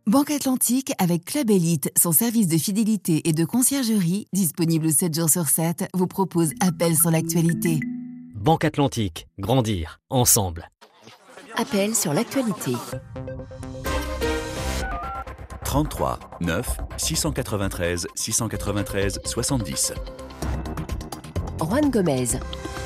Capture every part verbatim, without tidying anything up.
Banque Atlantique avec Club Elite, son service de fidélité et de conciergerie, disponible sept jours sur sept, vous propose Appel sur l'actualité. Banque Atlantique, grandir ensemble. Appel sur l'actualité. trente-trois neuf six cent quatre-vingt-treize six cent quatre-vingt-treize soixante-dix. Juan Gomez.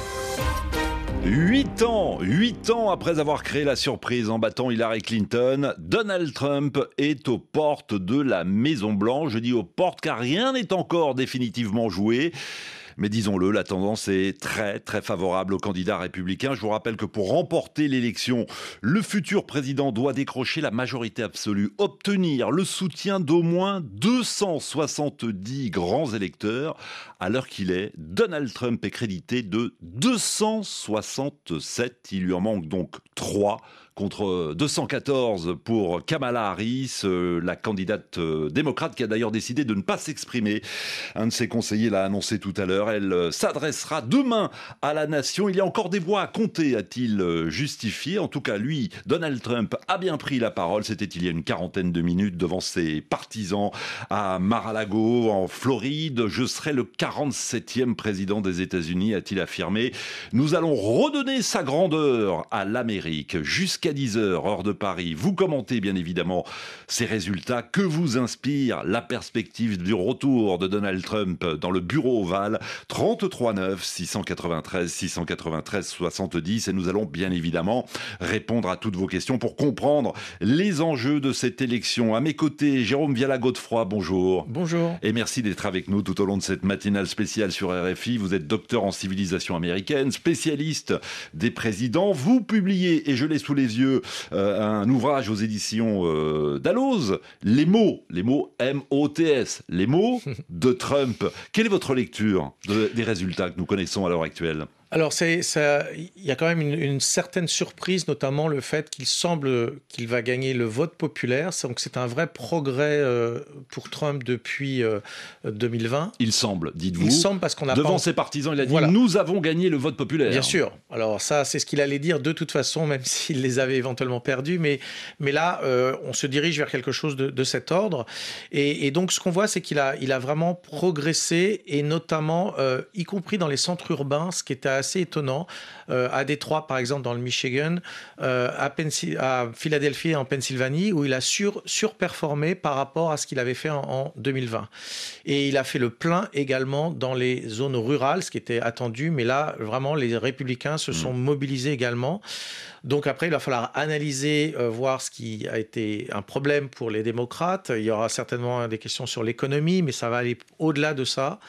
Huit ans, huit ans après avoir créé la surprise en battant Hillary Clinton, Donald Trump est aux portes de la Maison-Blanche. Je dis aux portes car rien n'est encore définitivement joué. Mais disons-le, la tendance est très très favorable aux candidats républicains. Je vous rappelle que pour remporter l'élection, le futur président doit décrocher la majorité absolue, obtenir le soutien d'au moins deux cent soixante-dix grands électeurs. À l'heure qu'il est, Donald Trump est crédité de deux cent soixante-sept. Il lui en manque donc trois contre deux cent quatorze pour Kamala Harris, euh, la candidate euh, démocrate qui a d'ailleurs décidé de ne pas s'exprimer. Un de ses conseillers l'a annoncé tout à l'heure. Elle euh, s'adressera demain à la nation. Il y a encore des voix à compter, a-t-il euh, justifié. En tout cas, lui, Donald Trump, a bien pris la parole. C'était il y a une quarantaine de minutes devant ses partisans à Mar-a-Lago, en Floride. Je serai le quarante-septième président des États-Unis, a-t-il affirmé. Nous allons redonner sa grandeur à l'Amérique jusqu'à dix heures, heure de Paris. Vous commentez bien évidemment ces résultats. Que vous inspire la perspective du retour de Donald Trump dans le bureau ovale? Trente-trois neuf six cent quatre-vingt-treize six cent quatre-vingt-treize soixante-dix. Et nous allons bien évidemment répondre à toutes vos questions pour comprendre les enjeux de cette élection. À mes côtés, Jérôme Viala-Godefroy, bonjour. Bonjour. Et merci d'être avec nous tout au long de cette matinale spéciale sur R F I. Vous êtes docteur en civilisation américaine, spécialiste des présidents. Vous publiez, et je l'ai sous les yeux, Euh, un ouvrage aux éditions euh, Dalloz, les mots, les mots M O T S, les mots de Trump. Quelle est votre lecture de, des résultats que nous connaissons à l'heure actuelle ? Alors, c'est, ça, il y a quand même une, une certaine surprise, notamment le fait qu'il semble qu'il va gagner le vote populaire. Donc, c'est un vrai progrès euh, pour Trump depuis euh, deux mille vingt. Il semble, dites-vous. Il semble parce qu'on a devant pas... ses partisans, il a dit voilà. Nous avons gagné le vote populaire. Bien sûr. Alors ça, c'est ce qu'il allait dire de toute façon, même s'il les avait éventuellement perdus. Mais, mais là, euh, on se dirige vers quelque chose de, de cet ordre. Et, et donc, ce qu'on voit, c'est qu'il a, il a vraiment progressé, et notamment, euh, y compris dans les centres urbains, ce qui était assez étonnant. Euh, à Détroit, par exemple, dans le Michigan, euh, à, Pensil- à Philadelphie, en Pennsylvanie, où il a sur, surperformé par rapport à ce qu'il avait fait en, en deux mille vingt. Et il a fait le plein également dans les zones rurales, ce qui était attendu. Mais là, vraiment, les républicains se sont mmh. mobilisés également. Donc après, il va falloir analyser, euh, voir ce qui a été un problème pour les démocrates. Il y aura certainement des questions sur l'économie, mais ça va aller au-delà de ça.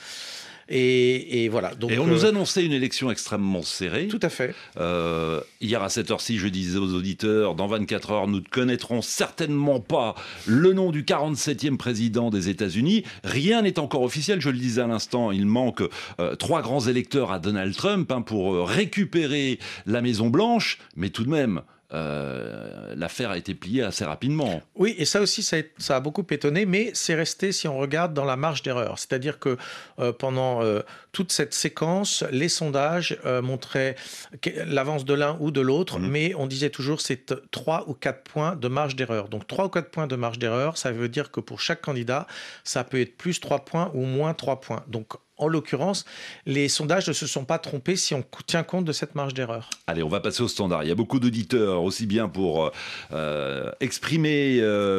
Et, et voilà. Donc, et on euh, nous annonçait une élection extrêmement serrée. Tout à fait. Euh, hier à cette heure-ci, je disais aux auditeurs, dans vingt-quatre heures, nous ne connaîtrons certainement pas le nom du quarante-septième président des États-Unis. Rien n'est encore officiel, je le disais à l'instant. Il manque euh, trois grands électeurs à Donald Trump hein, pour euh, récupérer la Maison-Blanche. Mais tout de même... Euh, l'affaire a été pliée assez rapidement. Oui, et ça aussi, ça a, ça a beaucoup étonné, mais c'est resté, si on regarde, dans la marge d'erreur. C'est-à-dire que euh, pendant euh, toute cette séquence, les sondages euh, montraient l'avance de l'un ou de l'autre, mmh. mais on disait toujours c'est trois ou quatre points de marge d'erreur. Donc trois ou quatre points de marge d'erreur, ça veut dire que pour chaque candidat, ça peut être plus trois points ou moins trois points. Donc en l'occurrence, les sondages ne se sont pas trompés si on tient compte de cette marge d'erreur. Allez, on va passer au standard. Il y a beaucoup d'auditeurs, aussi bien pour euh, exprimer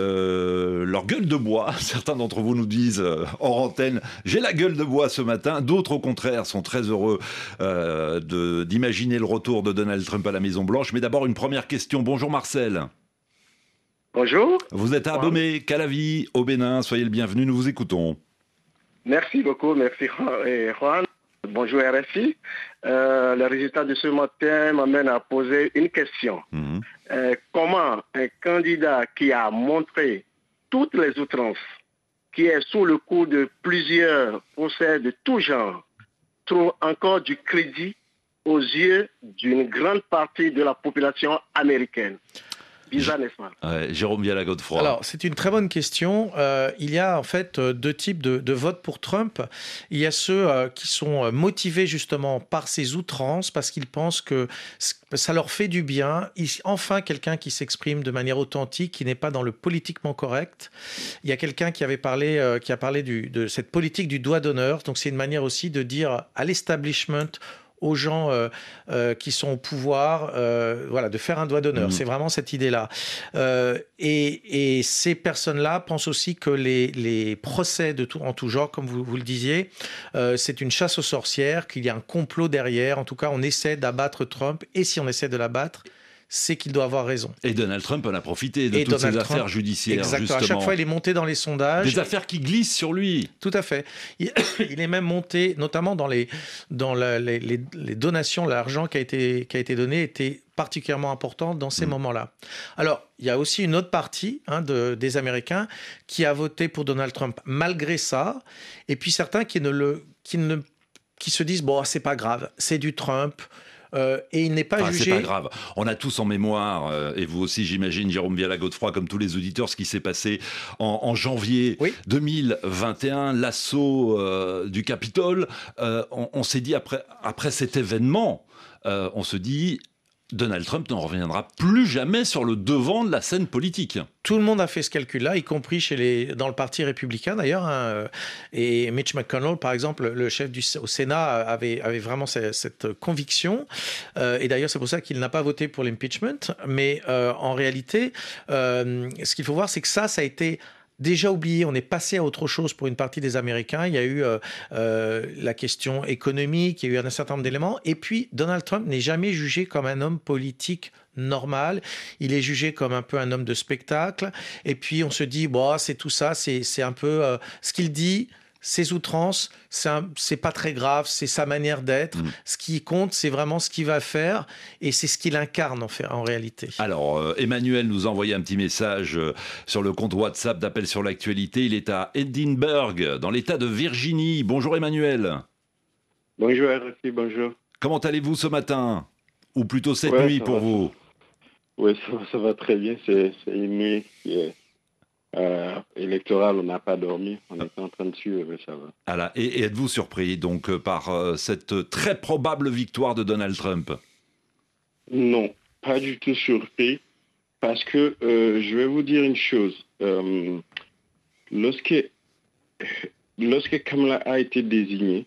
euh, leur gueule de bois. Certains d'entre vous nous disent euh, hors antenne, j'ai la gueule de bois ce matin. D'autres, au contraire, sont très heureux euh, de, d'imaginer le retour de Donald Trump à la Maison-Blanche. Mais d'abord, une première question. Bonjour Marcel. Bonjour. Vous êtes à Abomey, Calavi, au Bénin. Soyez le bienvenu, nous vous écoutons. Merci beaucoup, merci Juan. Bonjour R F I. Euh, le résultat de ce matin m'amène à poser une question. Mmh. Euh, comment un candidat qui a montré toutes les outrances, qui est sous le coup de plusieurs procès de tout genre, trouve encore du crédit aux yeux d'une grande partie de la population américaine? Bizarre, n'est-ce pas? Ouais, Jérôme Viala-Godefroy. Alors, c'est une très bonne question. Euh, il y a en fait deux types de, de votes pour Trump. Il y a ceux euh, qui sont motivés justement par ses outrances, parce qu'ils pensent que ça leur fait du bien. Il, enfin, quelqu'un qui s'exprime de manière authentique, qui n'est pas dans le politiquement correct. Il y a quelqu'un qui avait parlé, euh, qui a parlé du, de cette politique du doigt d'honneur. Donc, c'est une manière aussi de dire à l'establishment, aux gens euh, euh, qui sont au pouvoir, euh, voilà, de faire un doigt d'honneur. Mmh. C'est vraiment cette idée-là. Euh, et, et ces personnes-là pensent aussi que les, les procès de tout, en tout genre, comme vous, vous le disiez, euh, c'est une chasse aux sorcières, qu'il y a un complot derrière. En tout cas, on essaie d'abattre Trump. Et si on essaie de l'abattre, c'est qu'il doit avoir raison. Et Donald Trump en a profité de et toutes Donald ces Trump, affaires judiciaires, exactement. justement. À chaque fois, il est monté dans les sondages. Des affaires qui glissent sur lui. Tout à fait. Il, il est même monté, notamment dans les, dans la, les, les, les donations, l'argent qui a été, qui a été donné était particulièrement important dans ces mmh. moments-là. Alors, il y a aussi une autre partie hein, de, des Américains qui a voté pour Donald Trump malgré ça, et puis certains qui, ne le, qui, ne, qui se disent « bon, c'est pas grave, c'est du Trump ». Euh, et il n'est pas enfin, jugé. C'est pas grave. On a tous en mémoire, euh, et vous aussi, j'imagine, Jérôme Viala-Godefroy, comme tous les auditeurs, ce qui s'est passé en, en janvier oui. deux mille vingt et un, l'assaut euh, du Capitole. Euh, on, on s'est dit après, après cet événement, euh, on se dit. Donald Trump ne reviendra plus jamais sur le devant de la scène politique. Tout le monde a fait ce calcul-là, y compris chez les, dans le parti républicain d'ailleurs. Hein, et Mitch McConnell, par exemple, le chef du au Sénat, avait, avait vraiment cette, cette conviction. Euh, et d'ailleurs, c'est pour ça qu'il n'a pas voté pour l'impeachment. Mais euh, en réalité, euh, ce qu'il faut voir, c'est que ça, ça a été déjà oublié, on est passé à autre chose pour une partie des Américains. Il y a eu euh, euh, la question économique, il y a eu un certain nombre d'éléments. Et puis, Donald Trump n'est jamais jugé comme un homme politique normal. Il est jugé comme un peu un homme de spectacle. Et puis, on se dit, bon, c'est tout ça, c'est, c'est un peu euh, ce qu'il dit. Ses outrances, c'est, un, c'est pas très grave, c'est sa manière d'être. Mmh. Ce qui compte, c'est vraiment ce qu'il va faire et c'est ce qu'il incarne en, fait, en réalité. Alors, euh, Emmanuel nous a envoyé un petit message euh, sur le compte WhatsApp d'Appel sur l'actualité. Il est à Edinburgh, dans l'État de Virginie. Bonjour Emmanuel. Bonjour R F I, bonjour. Comment allez-vous ce matin? Ou plutôt cette ouais, nuit pour va. vous? Oui, ça, ça va très bien. C'est, c'est une nuit qui est... Euh, électoral, on n'a pas dormi, on était en train de suivre, ça va. Alors, et, et êtes-vous surpris donc par euh, cette très probable victoire de Donald Trump? Non, pas du tout surpris, parce que euh, je vais vous dire une chose. Euh, lorsque, lorsque Kamala a été désignée,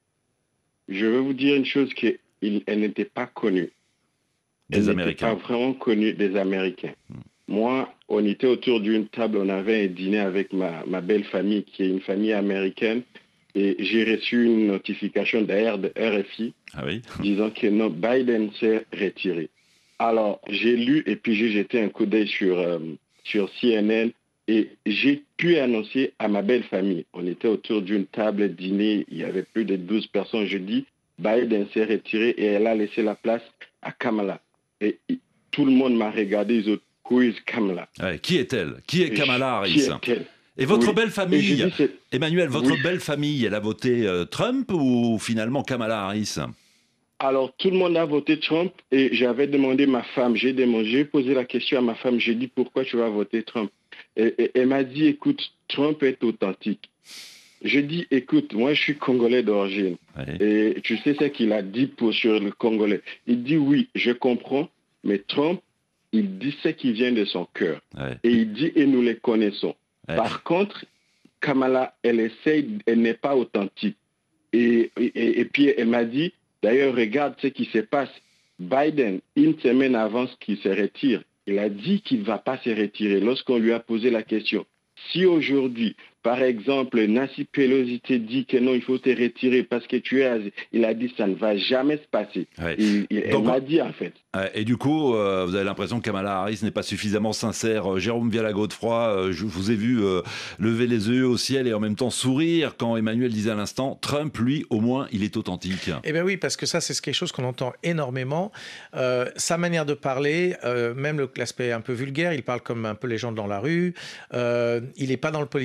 je vais vous dire une chose, qu'elle n'était pas connue. Des elle Américains. Elle n'était pas vraiment connue des Américains. Hmm. Moi, on était autour d'une table, on avait un dîner avec ma, ma belle famille, qui est une famille américaine, et j'ai reçu une notification d'ailleurs de R F I ah oui disant que non, Biden s'est retiré. Alors, j'ai lu et puis j'ai jeté un coup d'œil sur, euh, sur C N N et j'ai pu annoncer à ma belle famille. On était autour d'une table dîner, il y avait plus de douze personnes. Je dis, Biden s'est retiré et elle a laissé la place à Kamala. Et tout le monde m'a regardé, les autres. Who is Kamala? Ouais, qui est-elle? Qui est Kamala Harris? Qui est-elle? Et votre oui. belle famille, dit, Emmanuel, votre oui. belle famille, elle a voté euh, Trump ou finalement Kamala Harris? Alors, tout le monde a voté Trump et j'avais demandé ma femme, j'ai, demandé, j'ai posé la question à ma femme, j'ai dit pourquoi tu vas voter Trump? Et, et elle m'a dit, écoute, Trump est authentique. Je dis, écoute, moi je suis Congolais d'origine. Ouais. Et tu sais ce qu'il a dit pour, sur le Congolais. Il dit, oui, je comprends, mais Trump, il dit ce qui vient de son cœur. Ouais. Et il dit, et nous les connaissons. Ouais. Par contre, Kamala, elle essaye, elle n'est pas authentique. Et, et, et puis, elle m'a dit, d'ailleurs, regarde ce qui se passe. Biden, une semaine avant qu'il se retire, il a dit qu'il ne va pas se retirer. Lorsqu'on lui a posé la question, si aujourd'hui, par exemple, Nancy Pelosi te dit que non, il faut te retirer parce que tu es... Il a dit ça ne va jamais se passer. Ouais. Il, il, Donc, elle m'a dit en fait. Et du coup, euh, vous avez l'impression que Kamala Harris n'est pas suffisamment sincère. Jérôme Viala-Godefroy, euh, je vous ai vu euh, lever les yeux au ciel et en même temps sourire quand Emmanuel disait à l'instant, Trump, lui, au moins, il est authentique. Eh bien oui, parce que ça, c'est quelque chose qu'on entend énormément. Euh, sa manière de parler, euh, même le, l'aspect un peu vulgaire, il parle comme un peu les gens dans la rue. Euh, il n'est pas dans le politiquement correct.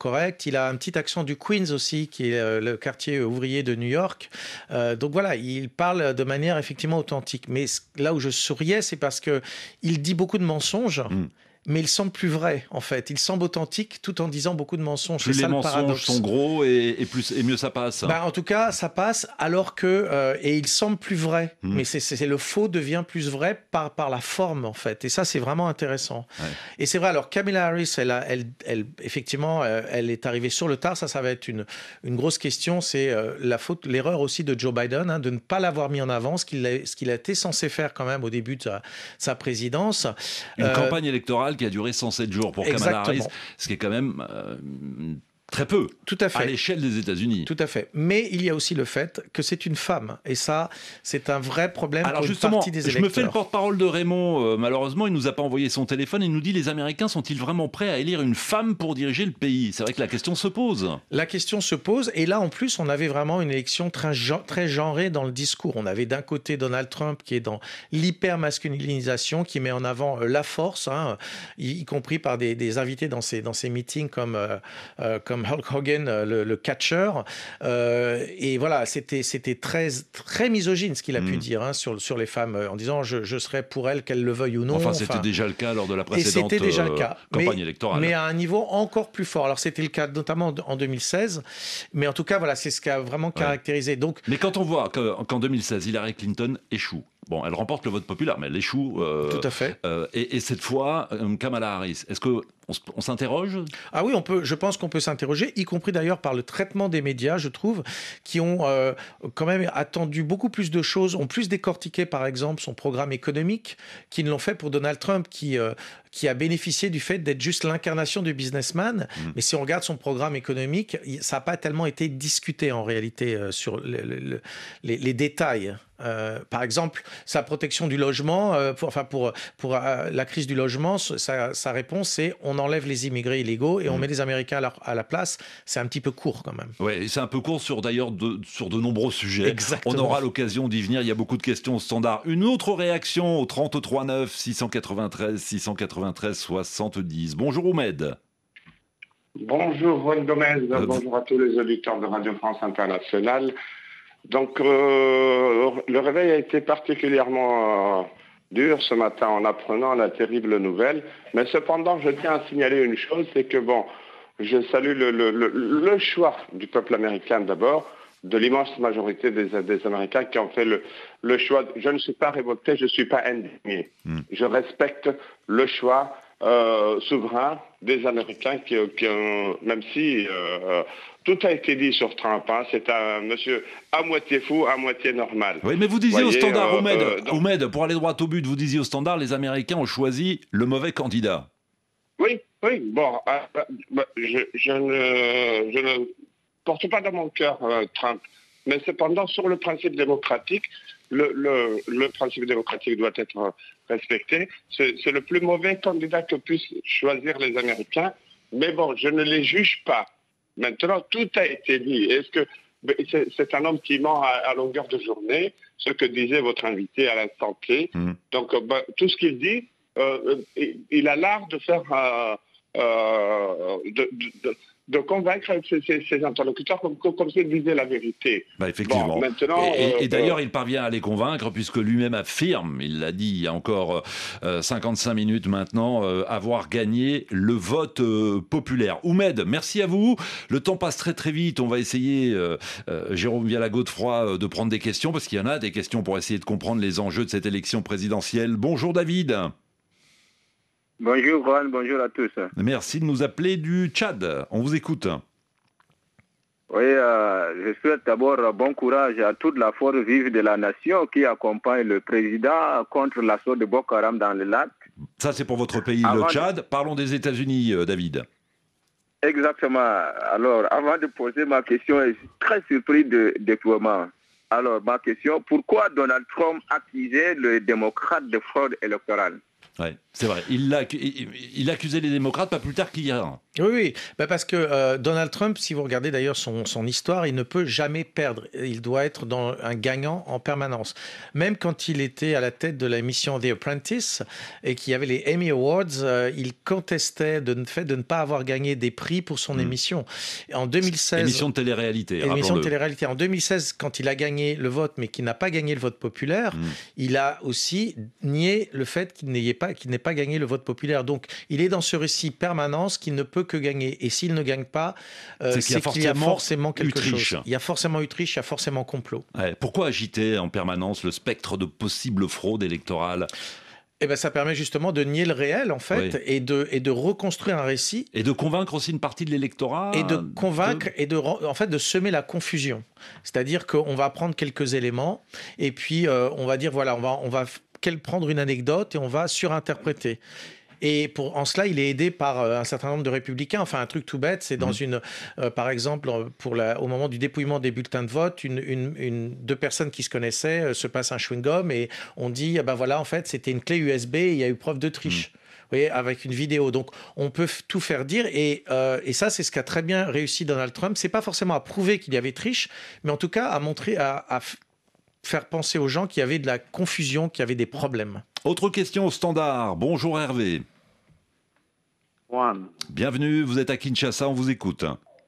correct. Il a un petit accent du Queens aussi, qui est euh, le quartier ouvrier de New York. Euh, donc voilà, il parle de manière effectivement authentique. Mais là où je souriais, c'est parce que il dit beaucoup de mensonges. Mmh. Mais il semble plus vrai, en fait. Il semble authentique tout en disant beaucoup de mensonges. Plus c'est les ça, mensonges le paradoxe. sont gros et, et, plus, et mieux ça passe. Ben, en tout cas, ça passe alors que... Euh, et il semble plus vrai. Mmh. Mais c'est, c'est, le faux devient plus vrai par, par la forme, en fait. Et ça, c'est vraiment intéressant. Ouais. Et c'est vrai, alors Kamala Harris, elle, a, elle, elle, effectivement, elle est arrivée sur le tard. Ça, ça va être une, une grosse question. C'est euh, la faute, l'erreur aussi de Joe Biden, hein, de ne pas l'avoir mis en avant, ce qu'il a, ce qu'il a été censé faire quand même au début de sa, sa présidence. Une euh, campagne électorale qui a duré cent sept jours pour Kamala Harris, ce qui est quand même euh, très peu. Tout à fait. À l'échelle des États-Unis. Tout à fait. Mais il y a aussi le fait que c'est une femme. Et ça, c'est un vrai problème Alors pour justement, une partie des électeurs. Je me fais le porte-parole de Raymond. Euh, malheureusement, il ne nous a pas envoyé son téléphone. Il nous dit, les Américains sont-ils vraiment prêts à élire une femme pour diriger le pays ? C'est vrai que la question se pose. La question se pose. Et là, en plus, on avait vraiment une élection très, très genrée dans le discours. On avait d'un côté Donald Trump qui est dans l'hyper-masculinisation, qui met en avant euh, la force, hein, y, y compris par des, des invités dans ses, dans ses meetings comme, euh, euh, comme Hulk Hogan, Le, le catcher, euh, et voilà, c'était, c'était très, très misogyne ce qu'il a mmh. pu dire hein, sur, sur les femmes, en disant je, je serai pour elles, qu'elles le veuillent ou non. Enfin, c'était enfin, déjà le cas lors de la précédente et déjà le cas. Euh, campagne mais, électorale. Mais à un niveau encore plus fort. Alors, c'était le cas notamment en deux mille seize, mais en tout cas, voilà, c'est ce qui a vraiment caractérisé. Ouais. Donc, mais quand on voit que, qu'en deux mille seize, Hillary Clinton échoue, bon, elle remporte le vote populaire, mais elle échoue. Euh, Tout à fait. Euh, et, et cette fois, euh, Kamala Harris, est-ce que on, on s'interroge ? Ah oui, on peut. Je pense qu'on peut s'interroger, y compris d'ailleurs par le traitement des médias, je trouve, qui ont euh, quand même attendu beaucoup plus de choses, ont plus décortiqué, par exemple, son programme économique, qu'ils ne l'ont fait pour Donald Trump, qui euh, qui a bénéficié du fait d'être juste l'incarnation du businessman. Mmh. Mais si on regarde son programme économique, ça n'a pas tellement été discuté en réalité euh, sur le, le, le, les, les détails. Euh, par exemple, sa protection du logement, euh, pour, enfin pour, pour euh, la crise du logement, sa, sa réponse c'est on enlève les immigrés illégaux et on mmh. met les Américains à la, à la place. C'est un petit peu court quand même. Oui, c'est un peu court sur d'ailleurs de, sur de nombreux sujets. Exactement. On aura l'occasion d'y venir. Il y a beaucoup de questions au standard. Une autre réaction au trente-trois neuf six cent quatre-vingt-treize six cent quatre-vingt-treize soixante-dix. Bonjour Oumed. Bonjour Juan Gomez. Euh, Bonjour à tous les auditeurs de Radio France Internationale. Donc, euh, le réveil a été particulièrement euh, dur ce matin en apprenant la terrible nouvelle. Mais cependant, je tiens à signaler une chose, c'est que, bon, je salue le, le, le, le choix du peuple américain d'abord, de l'immense majorité des, des Américains qui ont fait le, le choix. Je ne suis pas révolté, je ne suis pas indigné. Mm. Je respecte le choix euh, souverain des Américains qui, qui ont, même si... Euh, tout a été dit sur Trump, hein. C'est un monsieur à moitié fou, à moitié normal. Oui, mais vous disiez Voyez, au standard, euh, Oumed, euh, Oumed, pour aller droit au but, vous disiez au standard, les Américains ont choisi le mauvais candidat. Oui, oui, bon, euh, euh, je, je, ne, je ne porte pas dans mon cœur euh, Trump, mais cependant, sur le principe démocratique, le, le, le principe démocratique doit être respecté. C'est, c'est le plus mauvais candidat que puissent choisir les Américains, mais bon, je ne les juge pas. Maintenant, tout a été dit. Est-ce que c'est, c'est un homme qui ment à, à longueur de journée, ce que disait votre invité à l'instant T. Mmh. Donc, ben, tout ce qu'il dit, euh, il, il a l'art de faire, euh, euh, de, de, de convaincre ses, ses, ses interlocuteurs comme, comme s'il disait la vérité. Bah effectivement. Bon, maintenant, et, et, euh, et d'ailleurs, euh, il parvient à les convaincre puisque lui-même affirme, il l'a dit il y a encore euh, cinquante-cinq minutes maintenant, euh, avoir gagné le vote euh, populaire. Oumed, merci à vous. Le temps passe très très vite. On va essayer, euh, euh, Jérôme Viala-Godefroy, euh, de prendre des questions parce qu'il y en a des questions pour essayer de comprendre les enjeux de cette élection présidentielle. Bonjour David. Bonjour Juan, bonjour à tous. Merci de nous appeler du Tchad. On vous écoute. Oui, euh, je souhaite d'abord bon courage à toute la force vive de la nation qui accompagne le président contre l'assaut de Boko Haram dans le lac. Ça, c'est pour votre pays, avant le Tchad. De... Parlons des États-Unis, euh, David. Exactement. Alors, avant de poser ma question, je suis très surpris de déploiement. Alors, ma question, pourquoi Donald Trump accusait le démocrate de fraude électorale ? Ouais. C'est vrai, il, a, il, il accusait les démocrates pas plus tard qu'hier. Oui, oui. Bah parce que euh, Donald Trump, si vous regardez d'ailleurs son, son histoire, il ne peut jamais perdre. Il doit être dans un gagnant en permanence. Même quand il était à la tête de l'émission The Apprentice et qu'il y avait les Emmy Awards, euh, il contestait le fait de ne pas avoir gagné des prix pour son mmh. émission. En deux mille seize, émission de télé-réalité. Émission de télé-réalité. En deux mille seize, quand il a gagné le vote, mais qu'il n'a pas gagné le vote populaire, mmh. il a aussi nié le fait qu'il n'ait pas, qu'il n'ait pas gagné le vote populaire. Donc, il est dans ce récit permanence qu'il ne peut que gagner. Et s'il ne gagne pas, euh, c'est, qu'il, c'est y qu'il y a forcément quelque chose. Il y a forcément eu triche, il y a forcément complot. Ouais. Pourquoi agiter en permanence le spectre de possibles fraudes électorales ? Eh ben, ça permet justement de nier le réel, en fait, oui. et, de, et de reconstruire un récit. Et de convaincre aussi une partie de l'électorat. Et de convaincre, de... et de, en fait, de semer la confusion. C'est-à-dire qu'on va prendre quelques éléments, et puis euh, on va dire, voilà, on va, on va prendre une anecdote et on va surinterpréter. Et pour, en cela, il est aidé par euh, un certain nombre de républicains. Enfin, un truc tout bête, c'est dans mmh. une, euh, par exemple, pour la, au moment du dépouillement des bulletins de vote, une, une, une, deux personnes qui se connaissaient euh, se passent un chewing-gum et on dit, ah ben voilà, en fait, c'était une clé U S B et il y a eu preuve de triche. Mmh. Vous voyez, avec une vidéo. Donc, on peut f- tout faire dire. Et, euh, et ça, c'est ce qu'a très bien réussi Donald Trump. C'est pas forcément à prouver qu'il y avait triche, mais en tout cas à montrer, à, à f- faire penser aux gens qu'il y avait de la confusion, qu'il y avait des problèmes. Autre question au standard. Bonjour Hervé. Juan. Bienvenue, vous êtes à Kinshasa, on vous écoute.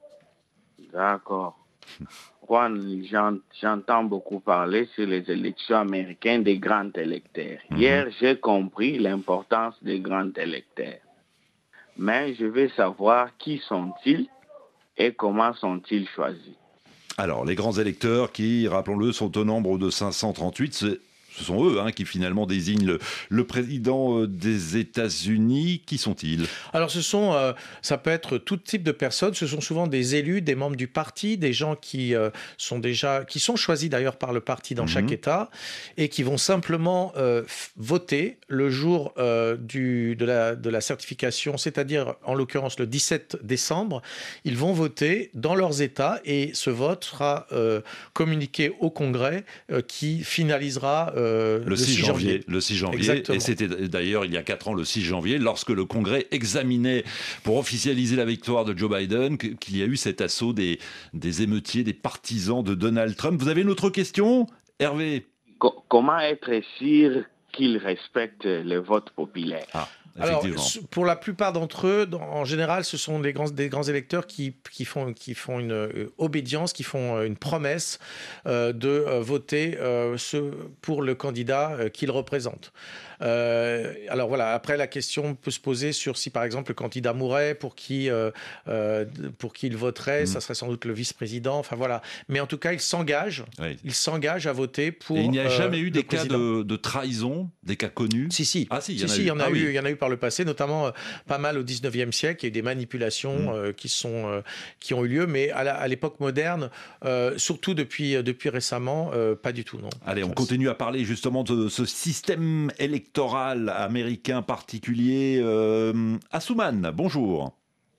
D'accord. Juan, j'ent, j'entends beaucoup parler sur les élections américaines des grands électeurs. Mm-hmm. Hier, j'ai compris l'importance des grands électeurs. Mais je veux savoir qui sont-ils et comment sont-ils choisis. Alors, les grands électeurs qui, rappelons-le, sont au nombre de cinq cent trente-huit, c'est... Ce sont eux hein, qui finalement désignent le, le président des États-Unis. Qui sont-ils ? Alors, ce sont, euh, ça peut être tout type de personnes. Ce sont souvent des élus, des membres du parti, des gens qui euh, sont déjà, qui sont choisis d'ailleurs par le parti dans mmh. chaque État et qui vont simplement euh, f- voter le jour euh, du, de, la, de la certification, c'est-à-dire en l'occurrence le dix-sept décembre. Ils vont voter dans leurs États et ce vote sera euh, communiqué au Congrès euh, qui finalisera euh, Le, le six janvier. Le six janvier. Exactement. Et c'était d'ailleurs il y a quatre ans, le six janvier, lorsque le Congrès examinait pour officialiser la victoire de Joe Biden, qu'il y a eu cet assaut des, des émeutiers, des partisans de Donald Trump. Vous avez une autre question, Hervé ? Co- Comment être sûr qu'ils respectent le vote populaire ? Ah. Alors, pour la plupart d'entre eux, en général, ce sont des grands, des grands électeurs qui, qui, font, qui font une euh, obédience, qui font euh, une promesse euh, de euh, voter euh, ce, pour le candidat euh, qu'ils représentent. Euh, alors voilà, après la question peut se poser sur si par exemple le candidat mourrait, pour qui, euh, euh, pour qui il voterait, mmh. ça serait sans doute le vice-président, enfin voilà. Mais en tout cas, il s'engage, oui. il s'engage à voter pour. Et il n'y a euh, jamais eu des cas de, de trahison, des cas connus ? Si, si. Ah si, il y si, en a si, eu. Il y en a ah, eu, oui. il y en a eu par le passé, notamment euh, pas mal au dix-neuvième siècle. Il y a eu des manipulations mmh. euh, qui, sont, euh, qui ont eu lieu, mais à, la, à l'époque moderne, euh, surtout depuis, depuis récemment, euh, pas du tout, non. Allez, on continue à parler justement de ce système électoral américain particulier. Euh, Assouman, bonjour.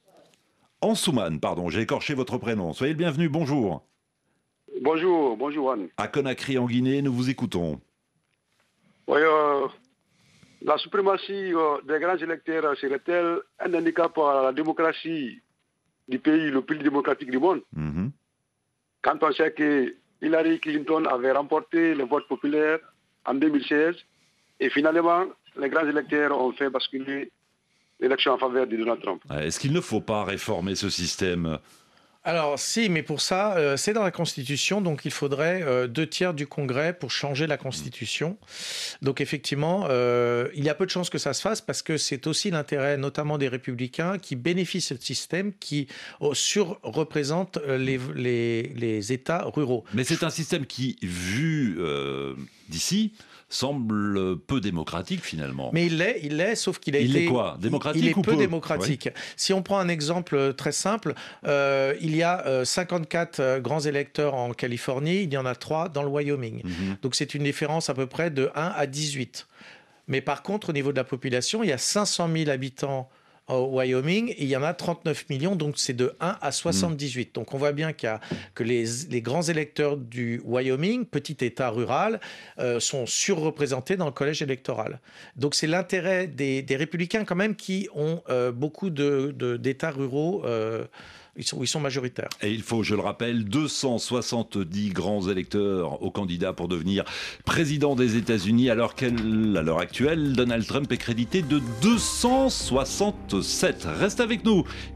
Ansouman, pardon, j'ai écorché votre prénom. Soyez le bienvenu, bonjour. Bonjour, bonjour Juan. À Conakry en Guinée, nous vous écoutons. Oui, euh, la suprématie euh, des grands électeurs serait-elle un handicap à la démocratie du pays le plus démocratique du monde ? Mm-hmm. Quand on sait que Hillary Clinton avait remporté le vote populaire en deux mille seize et finalement les grands électeurs ont fait basculer l'élection en faveur de Donald Trump. Est-ce qu'il ne faut pas réformer ce système ? Alors si, mais pour ça, euh, c'est dans la Constitution, donc il faudrait euh, deux tiers du Congrès pour changer la Constitution. Donc effectivement, euh, il y a peu de chances que ça se fasse parce que c'est aussi l'intérêt notamment des Républicains qui bénéficient de ce système qui oh, surreprésente les, les, les États ruraux. Mais c'est un système qui, vu euh, d'ici, semble peu démocratique finalement. Mais il l'est, il l'est, sauf qu'il a il été... Il est quoi ? Démocratique il, il est ou peu peu démocratique. Oui. Si on prend un exemple très simple, euh, il y a euh, cinquante-quatre euh, grands électeurs en Californie, il y en a trois dans le Wyoming. Mm-hmm. Donc c'est une différence à peu près de un à dix-huit. Mais par contre, au niveau de la population, il y a cinq cent mille habitants au Wyoming, il y en a trente-neuf millions, donc c'est de un à soixante-dix-huit. Mmh. Donc on voit bien qu'il y a, que les, les grands électeurs du Wyoming, petit État rural, euh, sont surreprésentés dans le collège électoral. Donc c'est l'intérêt des, des républicains quand même qui ont euh, beaucoup de, de, d'États ruraux euh, Ils sont, ils sont majoritaires. Et il faut, je le rappelle, deux cent soixante-dix grands électeurs aux candidats pour devenir président des États-Unis, alors qu'à l'heure actuelle, Donald Trump est crédité de deux cent soixante-sept. Reste avec nous.